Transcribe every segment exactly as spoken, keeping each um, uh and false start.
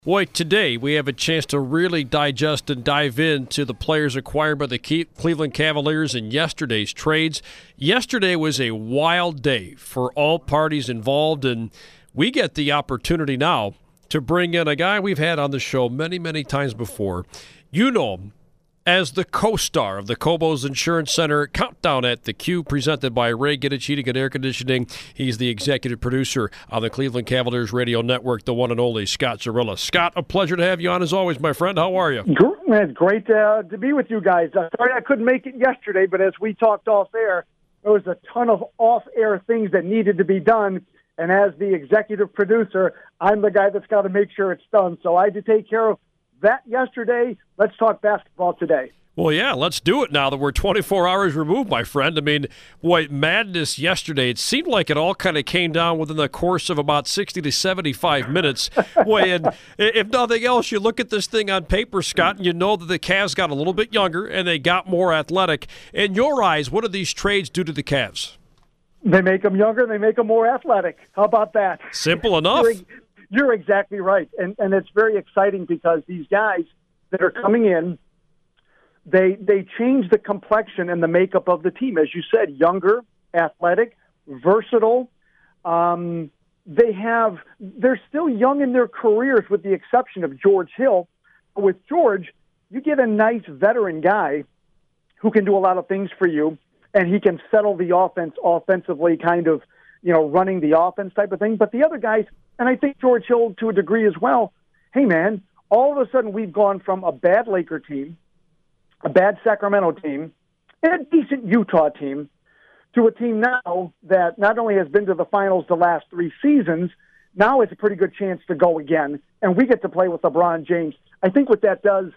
Boy, today we have a chance to really digest and dive into the players acquired by the Cleveland Cavaliers in yesterday's trades. Yesterday was a wild day for all parties involved, and we get the opportunity now to bring in a guy we've had on the show many, many times before. You know him as the co-star of the Cobos Insurance Center Countdown at the Q, presented by Ray Gittich Heating and Air Conditioning. He's the executive producer on the Cleveland Cavaliers Radio Network, the one and only Scott Zarilla. Scott, a pleasure to have you on as always, my friend. How are you? It's great uh, to be with you guys. Uh, sorry I couldn't make it yesterday, but as we talked off air, there was a ton of off-air things that needed to be done. And as the executive producer, I'm the guy that's got to make sure it's done. So I had to take care of that yesterday. Let's talk basketball today. Well, yeah, let's do it now that we're twenty-four hours removed, my friend. I mean, boy, madness yesterday. It seemed like it all kind of came down within the course of about sixty to seventy-five minutes. Boy, and if nothing else, you look at this thing on paper, Scott, and you know that the Cavs got a little bit younger and they got more athletic. In your eyes, what do these trades do to the Cavs? They make them younger, they make them more athletic. How about that? Simple enough. You're, you're exactly right. And and it's very exciting because these guys that are coming in, they they change the complexion and the makeup of the team. As you said, younger, athletic, versatile. Um, they have they're still young in their careers with the exception of George Hill. With George, you get a nice veteran guy who can do a lot of things for you, and he can settle the offense offensively, kind of, you know, running the offense type of thing. But the other guys, and I think George Hill to a degree as well, hey, man, all of a sudden we've gone from a bad Laker team, a bad Sacramento team, and a decent Utah team to a team now that not only has been to the finals the last three seasons, now it's a pretty good chance to go again, and we get to play with LeBron James. I think what that does,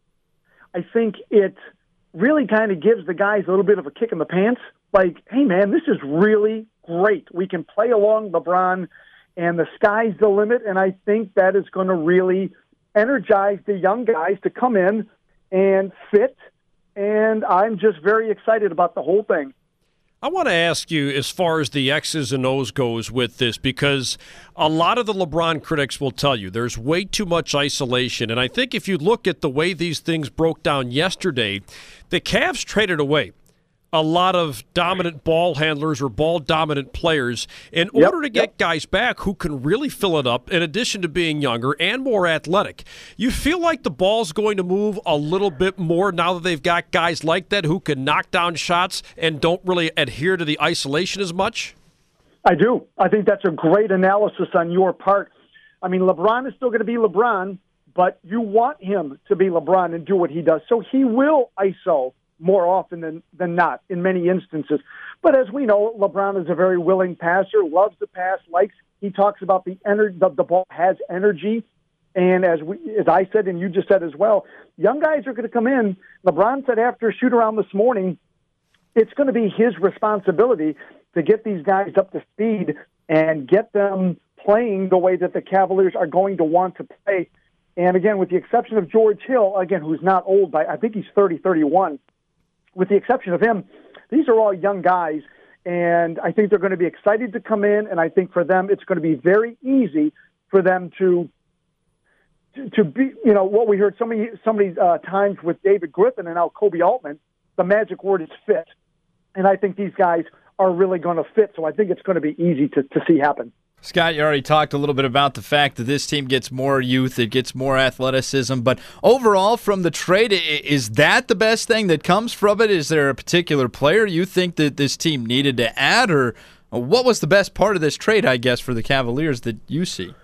I think it really kind of gives the guys a little bit of a kick in the pants. Like, hey, man, this is really great. We can play along LeBron, and the sky's the limit, and I think that is going to really energize the young guys to come in and fit, and I'm just very excited about the whole thing. I want to ask you as far as the X's and O's goes with this, because a lot of the LeBron critics will tell you there's way too much isolation. And I think if you look at the way these things broke down yesterday, the Cavs traded away a lot of dominant ball handlers or ball-dominant players in yep, order to get yep. guys back who can really fill it up in addition to being younger and more athletic. You feel like the ball's going to move a little bit more now that they've got guys like that who can knock down shots and don't really adhere to the isolation as much? I do. I think that's a great analysis on your part. I mean, LeBron is still going to be LeBron, but you want him to be LeBron and do what he does. So he will I S O more often than, than not in many instances. But as we know, LeBron is a very willing passer, loves to pass, likes, he talks about the energy, the, the ball has energy. And as we, as I said, and you just said as well, young guys are going to come in. LeBron said after a shoot around this morning, it's going to be his responsibility to get these guys up to speed and get them playing the way that the Cavaliers are going to want to play. And again, with the exception of George Hill, again, who's not old by, I think he's thirty, thirty-one. With the exception of him, these are all young guys, and I think they're going to be excited to come in, and I think for them it's going to be very easy for them to to, to be, you know, what we heard so many, so many uh, times with David Griffin and now Kobe Altman, the magic word is fit. And I think these guys are really going to fit, so I think it's going to be easy to, to see happen. Scott, you already talked a little bit about the fact that this team gets more youth, it gets more athleticism, but overall from the trade, is that the best thing that comes from it? Is there a particular player you think that this team needed to add, or what was the best part of this trade, I guess, for the Cavaliers that you see?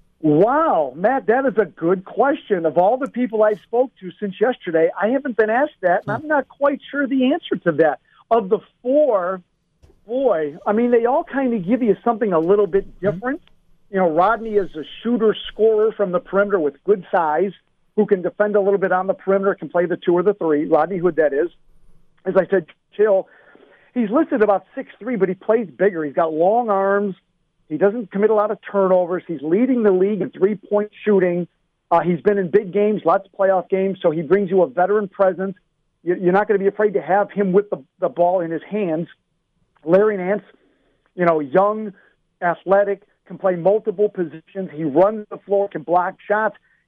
Wow, Matt, that is a good question. Of all the people I spoke to since yesterday, I haven't been asked that, and I'm not quite sure the answer to that. Of the four, boy, I mean, they all kind of give you something a little bit different. You know, Rodney is a shooter, scorer from the perimeter with good size, who can defend a little bit on the perimeter, can play the two or the three. Rodney Hood, that is. As I said, Chill, he's listed about six three, but he plays bigger. He's got long arms. He doesn't commit a lot of turnovers. He's leading the league in three-point shooting. Uh, he's been in big games, lots of playoff games, so he brings you a veteran presence. You're not going to be afraid to have him with the, the ball in his hands. Larry Nance, you know, young, athletic, can play multiple positions. He runs the floor, can block shots.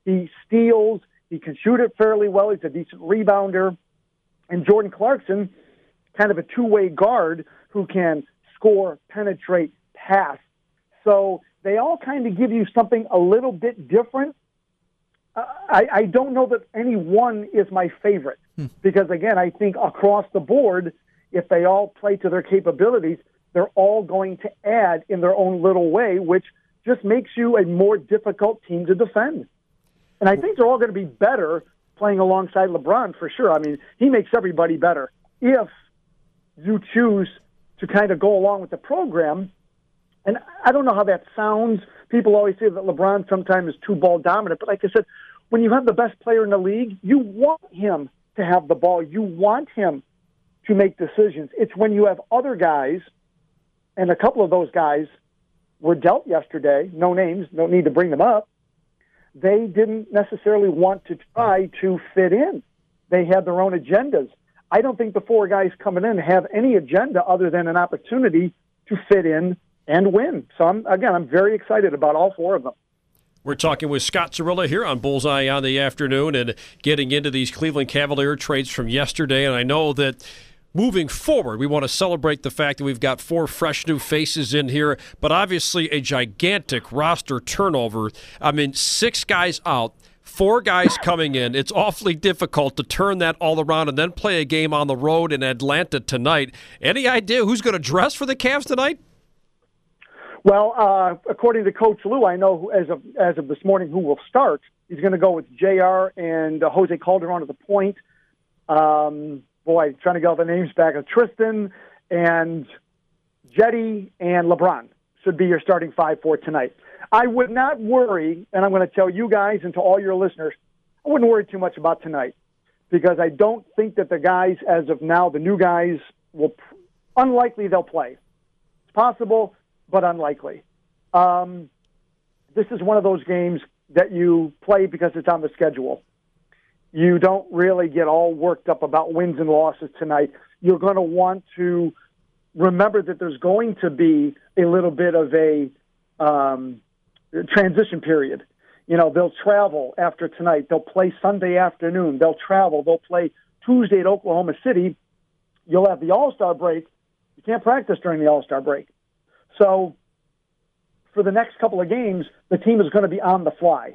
He steals. He can shoot it fairly well. He's a decent rebounder. And Jordan Clarkson, kind of a two-way guard who can score, penetrate, pass. So they all kind of give you something a little bit different. Uh, I, I don't know that any one is my favorite hmm. because, again, I think across the board, if they all play to their capabilities, they're all going to add in their own little way, which just makes you a more difficult team to defend. And I think they're all going to be better playing alongside LeBron for sure. I mean, he makes everybody better if you choose to kind of go along with the program. And I don't know how that sounds. People always say that LeBron sometimes is too ball dominant. But like I said, when you have the best player in the league, you want him to have the ball. You want him to make decisions. It's when you have other guys, and a couple of those guys were dealt yesterday, no names, don't need to bring them up, they didn't necessarily want to try to fit in. They had their own agendas. I don't think the four guys coming in have any agenda other than an opportunity to fit in and win. So, I'm, again, I'm very excited about all four of them. We're talking with Scott Zarilla here on Bullseye on the Afternoon and getting into these Cleveland Cavalier trades from yesterday. And I know that moving forward, we want to celebrate the fact that we've got four fresh new faces in here, but obviously a gigantic roster turnover. I mean, six guys out, four guys coming in. It's awfully difficult to turn that all around and then play a game on the road in Atlanta tonight. Any idea who's going to dress for the Cavs tonight? Well, uh, according to Coach Lou, I know who, as of as of this morning who will start. He's going to go with J R and uh, Jose Calderon at the point. Um, boy, trying to get all the names back. Uh, Tristan and Jetty and LeBron should be your starting five for tonight. I would not worry, and I'm going to tell you guys and to all your listeners, I wouldn't worry too much about tonight because I don't think that the guys, as of now, the new guys, will unlikely they'll play. It's possible, but unlikely. Um, this is one of those games that you play because it's on the schedule. You don't really get all worked up about wins and losses tonight. You're going to want to remember that there's going to be a little bit of a um, transition period. You know, they'll travel after tonight. They'll play Sunday afternoon. They'll travel. They'll play Tuesday at Oklahoma City. You'll have the All-Star break. You can't practice during the All-Star break. So for the next couple of games, the team is going to be on the fly.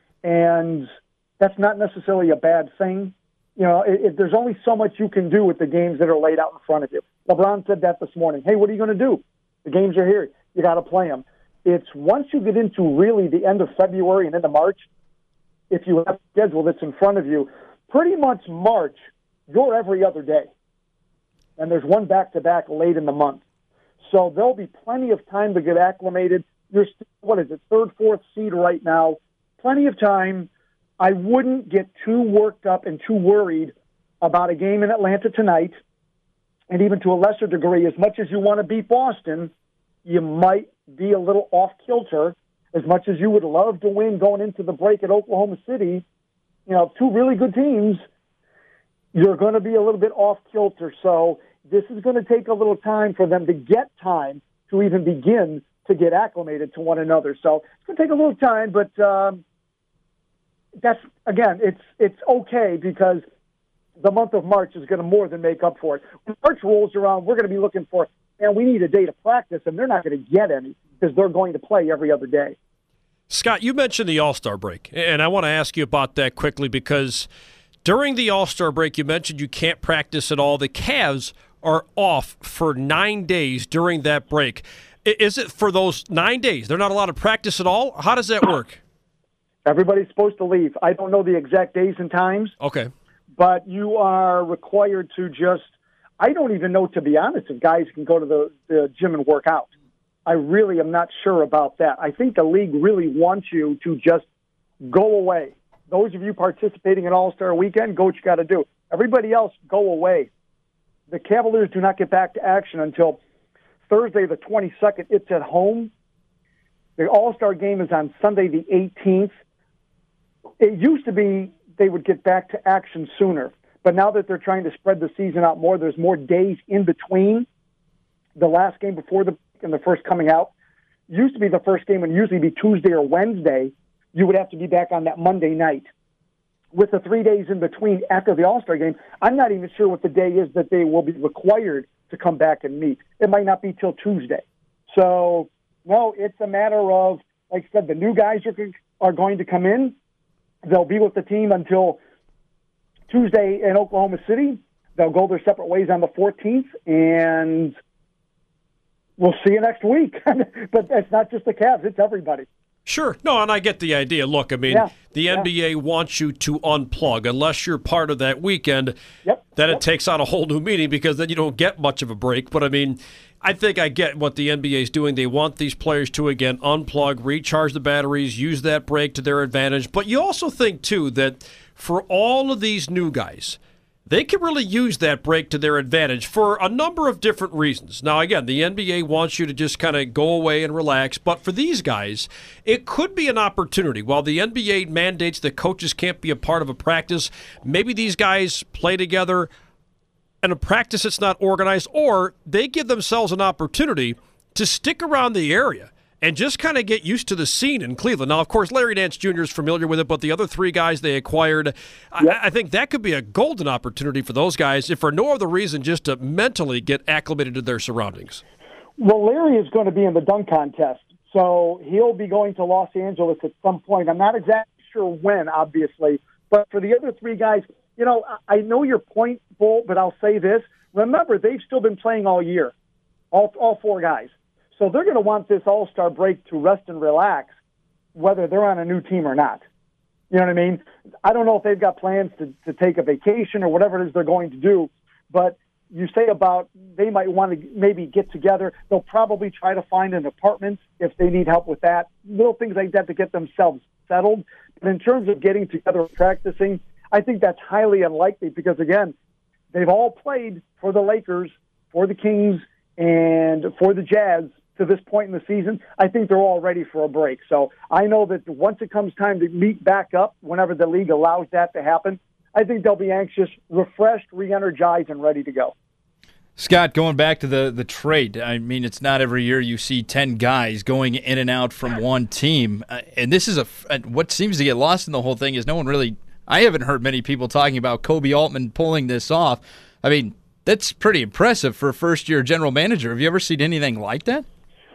And that's not necessarily a bad thing. You know, it, it, there's only so much you can do with the games that are laid out in front of you. LeBron said that this morning. Hey, what are you going to do? The games are here. You got to play them. It's once you get into really the end of February and into March, if you have a schedule that's in front of you, pretty much March, you're every other day. And there's one back-to-back late in the month. So there'll be plenty of time to get acclimated. You're still, what is it, third, fourth seed right now. Plenty of time. I wouldn't get too worked up and too worried about a game in Atlanta tonight. And even to a lesser degree, as much as you want to beat Boston, you might be a little off-kilter. As much as you would love to win going into the break at Oklahoma City, you know, two really good teams, you're going to be a little bit off-kilter. So this is going to take a little time for them to get time to even begin to get acclimated to one another. So it's going to take a little time, but um, that's, again, it's it's okay because the month of March is going to more than make up for it. When March rolls around, we're going to be looking for, and we need a day to practice, and they're not going to get any because they're going to play every other day. Scott, you mentioned the All-Star break, and I want to ask you about that quickly because during the All-Star break, you mentioned you can't practice at all. The Cavs are off for nine days during that break. Is it for those nine days? They're not allowed to practice at all? How does that work? Everybody's supposed to leave. I don't know the exact days and times. Okay. But you are required to just, I don't even know, to be honest, if guys can go to the, the gym and work out. I really am not sure about that. I think the league really wants you to just go away. Those of you participating in All-Star Weekend, go what you got to do. Everybody else, go away. The Cavaliers do not get back to action until Thursday the twenty-second. It's at home. The All-Star game is on Sunday the eighteenth. It used to be they would get back to action sooner, but now that they're trying to spread the season out more, there's more days in between the last game before the and the first coming out. Used to be the first game would usually be Tuesday or Wednesday. you would have to be back on that Monday night. With the three days in between after the All-Star game, I'm not even sure what the day is that they will be required to come back and meet. It might not be till Tuesday. So, no, it's a matter of, like I said, the new guys are, are going to come in. They'll be with the team until Tuesday in Oklahoma City. They'll go their separate ways on the fourteenth, and we'll see you next week. But it's not just the Cavs, it's everybody. Sure. No, and I get the idea. Look, I mean, yeah, the N B A yeah. wants you to unplug. Unless you're part of that weekend, yep, then yep. it takes on a whole new meaning because then you don't get much of a break. But, I mean, I think I get what the N B A is doing. They want these players to, again, unplug, recharge the batteries, use that break to their advantage. But you also think, too, that for all of these new guys, they can really use that break to their advantage for a number of different reasons. Now, again, the N B A wants you to just kind of go away and relax, but for these guys, it could be an opportunity. While the N B A mandates that coaches can't be a part of a practice, maybe these guys play together in a practice that's not organized, or they give themselves an opportunity to stick around the area and just kind of get used to the scene in Cleveland. Now, of course, Larry Nance Junior is familiar with it, but the other three guys they acquired, yep. I, I think that could be a golden opportunity for those guys, if for no other reason, just to mentally get acclimated to their surroundings. Well, Larry is going to be in the dunk contest, so he'll be going to Los Angeles at some point. I'm not exactly sure when, obviously, but for the other three guys, you know, I know your point, Bull, but I'll say this. Remember, they've still been playing all year, all all four guys. So they're going to want this All-Star break to rest and relax, whether they're on a new team or not. You know what I mean? I don't know if they've got plans to, to take a vacation or whatever it is they're going to do, but you say about they might want to maybe get together. They'll probably try to find an apartment if they need help with that, little things like that to get themselves settled. But in terms of getting together and practicing, I think that's highly unlikely because, again, they've all played for the Lakers, for the Kings, and for the Jazz to this point in the season. I think they're all ready for a break. So I know that once it comes time to meet back up, whenever the league allows that to happen, I think they'll be anxious, refreshed, re-energized, and ready to go. Scott, going back to the, the trade, I mean, it's not every year you see ten guys going in and out from one team. Uh, and this is a what seems to get lost in the whole thing is no one really – I haven't heard many people talking about Koby Altman pulling this off. I mean, that's pretty impressive for a first-year general manager. Have you ever seen anything like that?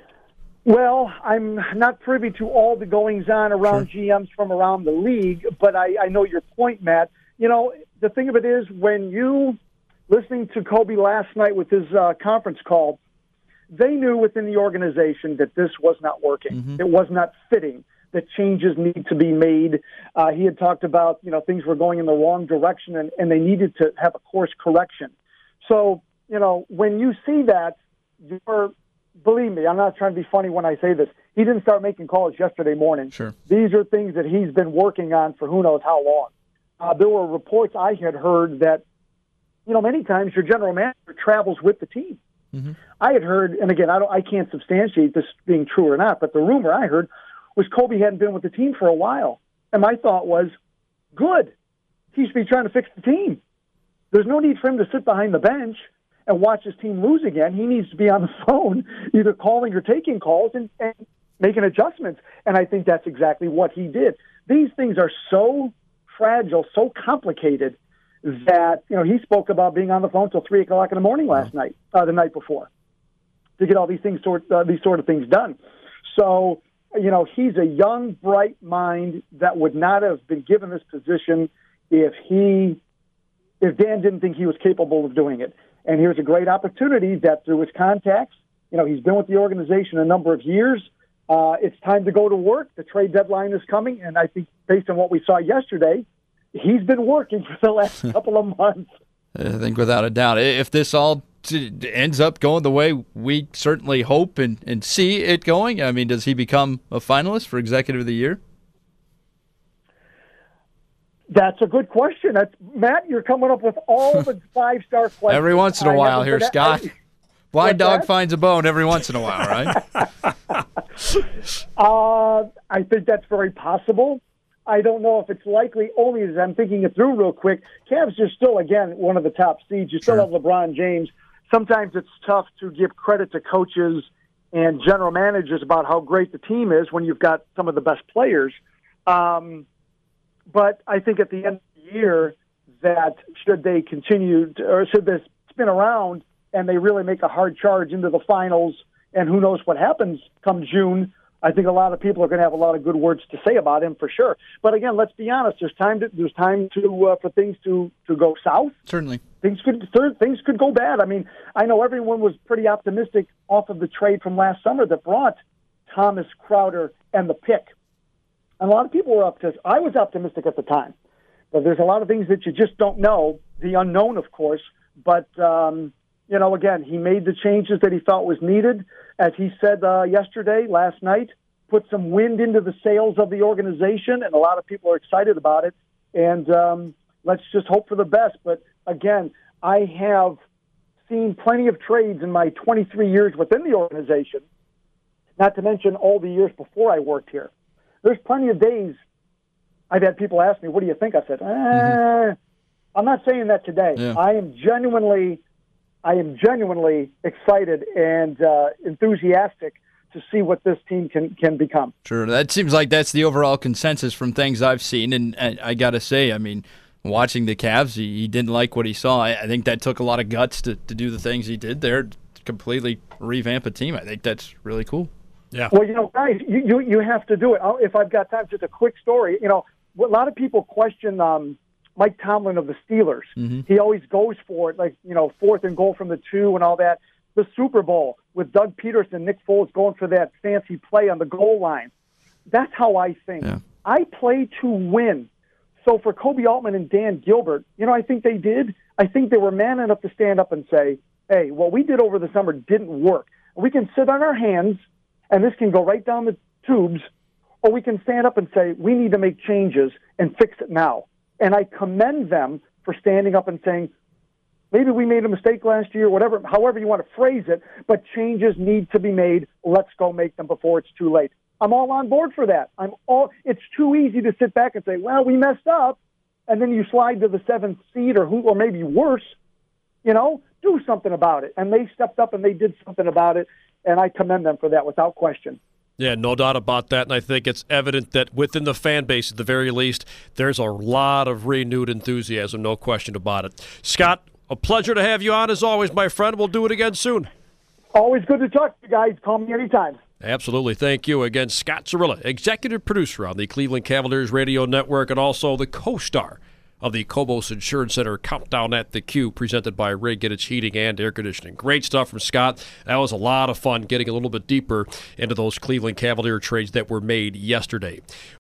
Well, I'm not privy to all the goings-on around sure. G Ms from around the league, but I, I know your point, Matt. You know, the thing of it is when you – listening to Koby last night with his uh, conference call, they knew within the organization that this was not working. Mm-hmm. It was not fitting, that changes need to be made. Uh, he had talked about, you know, things were going in the wrong direction, and, and they needed to have a course correction. So, you know, when you see that, you're – believe me, I'm not trying to be funny when I say this. He didn't start making calls yesterday morning. Sure. These are things that he's been working on for who knows how long. Uh, there were reports I had heard that, you know, many times your general manager travels with the team. Mm-hmm. I had heard, and again, I don't, I can't substantiate this being true or not, but the rumor I heard was Koby hadn't been with the team for a while. And my thought was, good. He should be trying to fix the team. There's no need for him to sit behind the bench and watch his team lose again. He needs to be on the phone, either calling or taking calls and, and making adjustments. And I think that's exactly what he did. These things are so fragile, so complicated that, you know, he spoke about being on the phone till three o'clock in the morning last night, uh, the night before, to get all these things sort, uh, these sort of things done. So, you know, he's a young, bright mind that would not have been given this position if he, if Dan didn't think he was capable of doing it. And here's a great opportunity that through his contacts, you know, he's been with the organization a number of years. Uh, it's time to go to work. The trade deadline is coming. And I think based on what we saw yesterday, he's been working for the last couple of months. I think without a doubt, if this all t- ends up going the way we certainly hope and, and see it going, I mean, does he become a finalist for Executive of the Year? That's a good question. That's, Matt, you're coming up with all the five-star questions. Every once in a while here, Scott. I, Blind dog that? finds a bone every once in a while, right? uh, I think that's very possible. I don't know if it's likely, only as I'm thinking it through real quick. Cavs are still, again, one of the top seeds. You still sure. have LeBron James. Sometimes it's tough to give credit to coaches and general managers about how great the team is when you've got some of the best players. Um, but I think at the end of the year, that should they continue to, or should this spin around and they really make a hard charge into the finals, and who knows what happens come June, I think a lot of people are going to have a lot of good words to say about him for sure. But again, let's be honest. There's time to there's time to uh, for things to, to go south. Certainly, things could things could go bad. I mean, I know everyone was pretty optimistic off of the trade from last summer that brought Thomas, Crowder, and the pick. And a lot of people were up to. I was optimistic at the time, but there's a lot of things that you just don't know. The unknown, of course. But um, you know, again, he made the changes that he felt was needed. As he said uh, yesterday, last night, put some wind into the sails of the organization, and a lot of people are excited about it. And um, let's just hope for the best. But again, I have seen plenty of trades in my twenty-three years within the organization, not to mention all the years before I worked here. There's plenty of days I've had people ask me, what do you think? I said, eh, mm-hmm. I'm not saying that today. Yeah. I am genuinely, I am genuinely excited and uh, enthusiastic to see what this team can, can become. Sure. That seems like that's the overall consensus from things I've seen. And I, I got to say, I mean, watching the Cavs, he, he didn't like what he saw. I, I think that took a lot of guts to, to do the things he did there, to completely revamp a team. I think that's really cool. Yeah. Well, you know, guys, you, you, you have to do it. I'll, if I've got time, just a quick story. You know, a lot of people question um, Mike Tomlin of the Steelers. Mm-hmm. He always goes for it, like, you know, fourth and goal from the two and all that. The Super Bowl with Doug Peterson, Nick Foles going for that fancy play on the goal line. That's how I think. Yeah. I play to win. So for Kobe Altman and Dan Gilbert, you know, I think they did. I think they were man enough to stand up and say, hey, what we did over the summer didn't work. We can sit on our hands, and this can go right down the tubes, or we can stand up and say, we need to make changes and fix it now. And I commend them for standing up and saying, maybe we made a mistake last year, whatever, however you want to phrase it, but changes need to be made. Let's go make them before it's too late. I'm all on board for that. I'm all. It's too easy to sit back and say, well, we messed up, and then you slide to the seventh seed or who, or maybe worse. You know, do something about it. And they stepped up and they did something about it, and I commend them for that without question. Yeah, no doubt about that, and I think it's evident that within the fan base, at the very least, there's a lot of renewed enthusiasm, no question about it. Scott, a pleasure to have you on as always, my friend. We'll do it again soon. Always good to talk to you guys. Call me anytime. Absolutely. Thank you. Again, Scott Cirilla, executive producer on the Cleveland Cavaliers Radio Network and also the co-star of the Cobos Insurance Center Countdown at the Q, presented by Ray Giddich Heating and Air Conditioning. Great stuff from Scott. That was a lot of fun getting a little bit deeper into those Cleveland Cavalier trades that were made yesterday.